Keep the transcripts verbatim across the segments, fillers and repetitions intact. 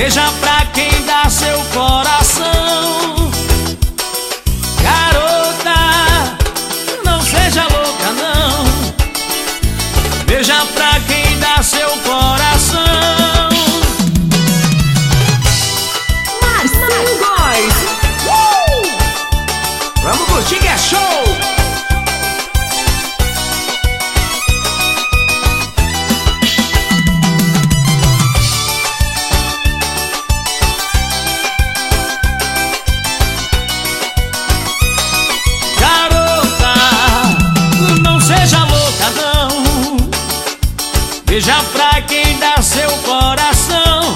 Veja pra quem dá seu coração. Garota, não seja louca não. Veja pra quem dá seu coração. Marcinho Góes. uh! Vamos curtir que é show. Veja pra quem dá seu coração.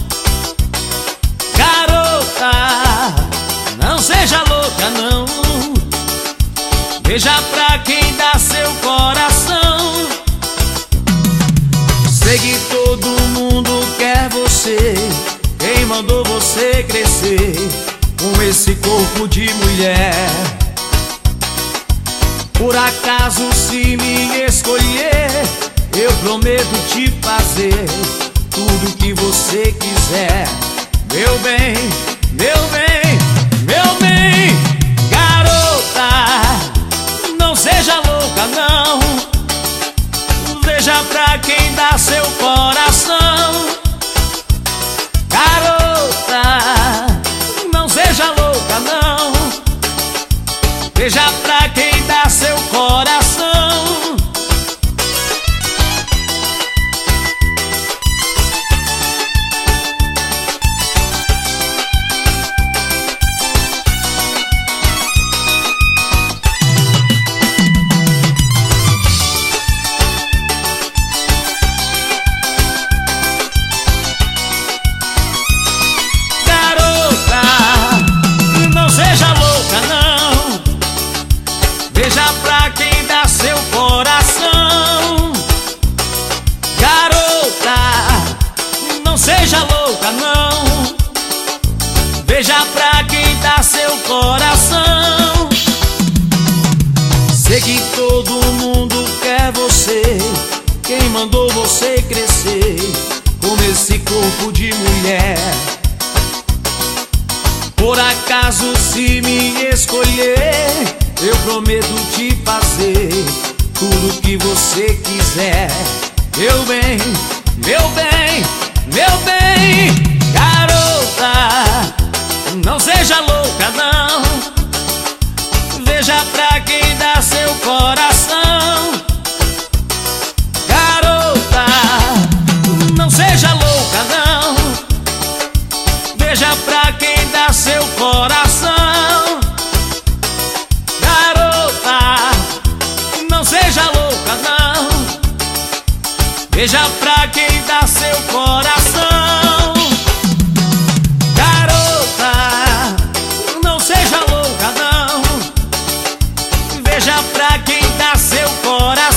Garota, não seja louca não. Veja pra quem dá seu coração. Sei que todo mundo quer você. Quem mandou você crescer com esse corpo de mulher? Por acaso se me escolher, eu prometo te fazer tudo que você quiser. Meu bem, meu bem, meu bem. Garota, não seja louca não. Veja pra quem dá seu coração. Garota, não seja louca não. Veja pra quem dá seu coração. Veja pra quem dá seu coração. Garota, não seja louca não. Veja pra quem dá seu coração. Sei que todo mundo quer você. Quem mandou você crescer com esse corpo de mulher? Por acaso se me escolher, eu prometo te fazer tudo que você quiser. Meu bem, meu bem, meu bem. Garota, não seja louca não. Veja pra quem dá seu coração. Garota, não seja louca não. Veja pra quem dá seu coração. Seja louca não. Veja pra quem dá seu coração. Garota, não seja louca não. Veja pra quem dá seu coração.